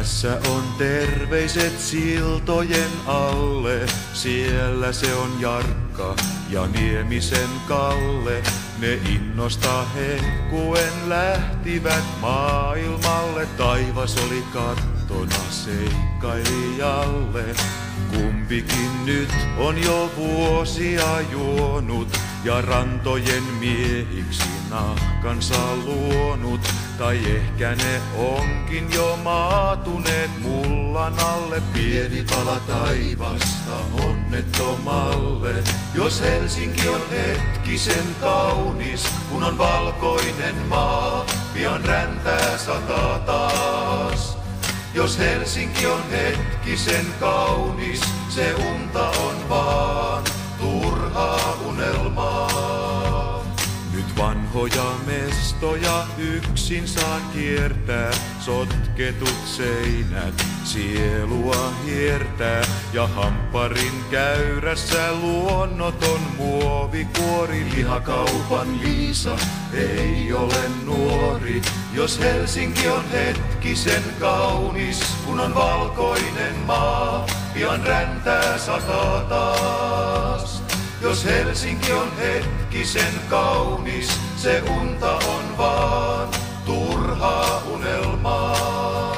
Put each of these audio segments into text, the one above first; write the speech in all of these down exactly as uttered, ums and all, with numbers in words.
Tässä on terveiset siltojen alle, siellä se on Jarkka ja Niemisen Kalle. Ne innosta hehkuen lähtivät maailmalle, taivas oli kattona seikkailijalle. Kumpikin nyt on jo vuosia juonut ja rantojen miehiksi nahkansa luonut. Tai ehkä ne onkin jo maatuneet mullan alle. Pieni pala taivasta onnettomalle. Jos Helsinki on hetkisen kaunis, kun on valkoinen maa, pian räntää sataa taas. Jos Helsinki on hetkisen kaunis, se unta on vaan turhaa unelmaa. Nyt vanhoja mestoja yksin saan kiertää, sotketut seinät sielua hiertää. Ja hampparin käyrässä luonnoton muovikuori, lihakaupan Liisa ei ole nuori. Jos Helsinki on hetkisen kaunis, kun on valkoinen maa, pian räntää sataa taas. Jos Helsinki on hetkisen kaunis, se unta on vaan turhaa unelmaa.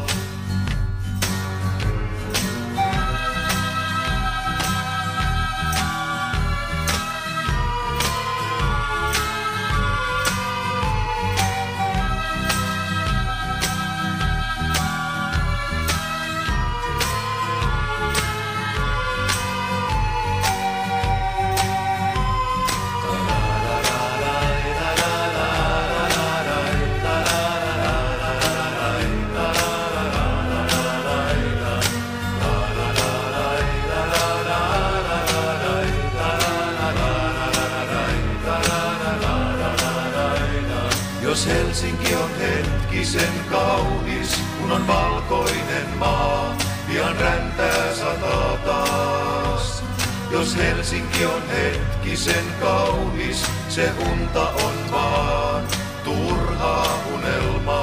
Jos Helsinki on hetkisen kaunis, kun on valkoinen maa, pian räntää sataa taas. Jos Helsinki on hetkisen kaunis, se unta on vaan turhaa unelmaa.